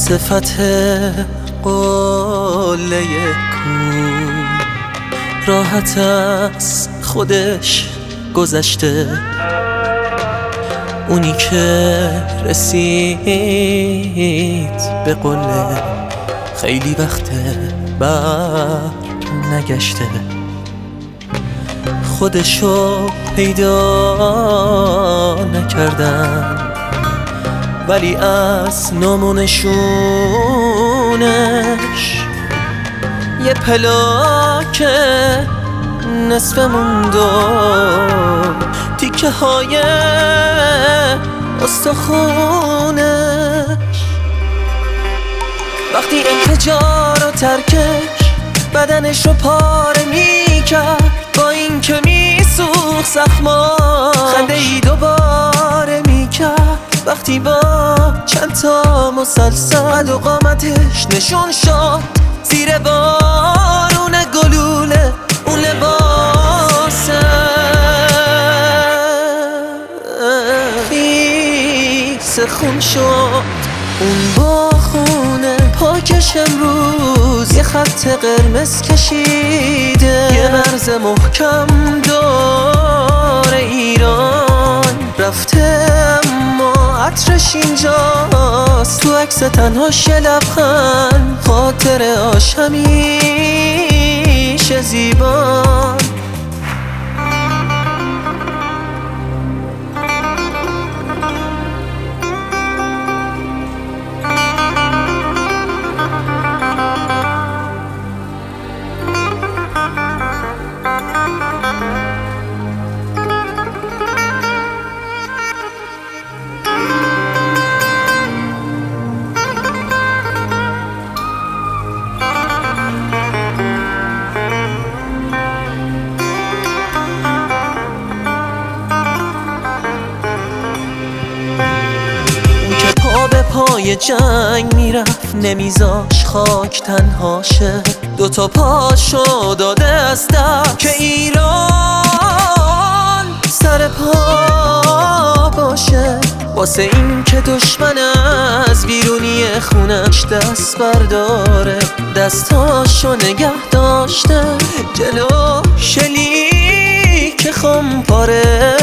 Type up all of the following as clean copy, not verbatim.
واسه فتح قله کون راحت از خودش گذشته. اونی که رسید به قله خیلی وقته بر نگشته. خودشو پیدا نکردن ولی از نامونشونش یه پلاک نصف موند و تیکه های استخونش. وقتی انفجار و ترکش بدنش رو پاره میکرد، با این که میسوخت زخما خنده ای دوباره میکرد. وقتی با چند تا مسلسل و قامتش نشون شد زیر بارون گلوله اون لباسه خیس خون شد. اون با خونه پاکش امروز یه خط قرمز کشیده، یه مرز محکم دور ایران رفته اما عطرش اینجاست. تو عکس تنهاش یه لبخند، خاطر آش همیشه زیبان. پای جنگ میرفت نمیذاش خاک تنها شه، دوتا پاشو داده از دست که ایران سر پا باشه. واسه این که دشمن از بیرونی خونش دست برداره، دستاشو نگه داشته جلو شلیک خمپاره.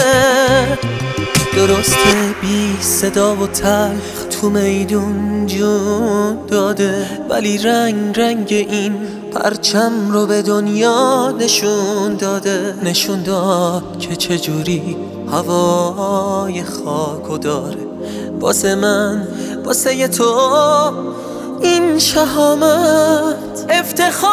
درسته بی صدا و تلخ تو میدون جون داده، ولی رنگ این پرچم رو به دنیا نشون داده. نشون داد که چجوری هوای خاکو داره. واسه من واسه تو این شهامت افتخاره.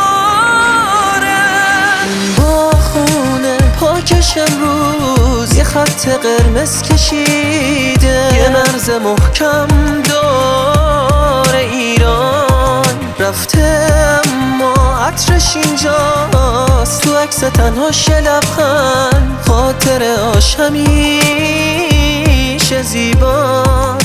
با خونه پاکش امروز یه خط قرمز کشیده، یه مرز محکم دور ایران رفته اما عطرش اینجاست. تو عکس تنهاش یه لبخند، خاطر آش همیشه زیبان.